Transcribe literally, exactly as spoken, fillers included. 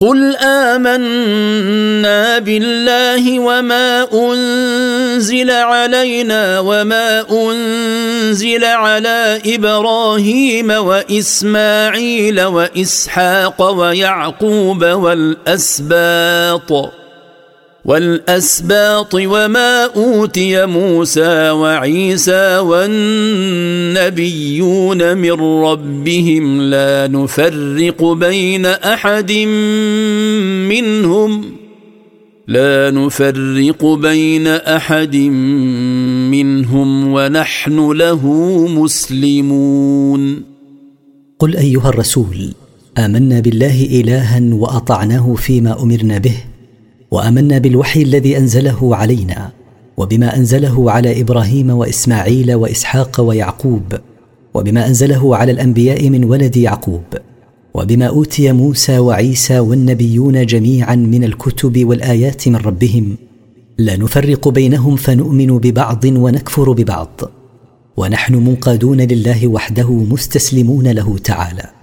قل آمنا بالله وما أنزل علينا وما أنزل على إبراهيم وإسماعيل وإسحاق ويعقوب والأسباط والأسباط وما أوتي موسى وعيسى والنبيون من ربهم لا نفرق بين أحد منهم لا نفرق بين أحد منهم ونحن له مسلمون. قل أيها الرسول آمنا بالله إلها وأطعناه فيما أمرنا به، وآمنا بالوحي الذي أنزله علينا وبما أنزله على إبراهيم وإسماعيل وإسحاق ويعقوب، وبما أنزله على الأنبياء من ولد يعقوب، وبما أوتي موسى وعيسى والنبيون جميعا من الكتب والآيات من ربهم، لا نفرق بينهم فنؤمن ببعض ونكفر ببعض، ونحن منقادون لله وحده مستسلمون له تعالى.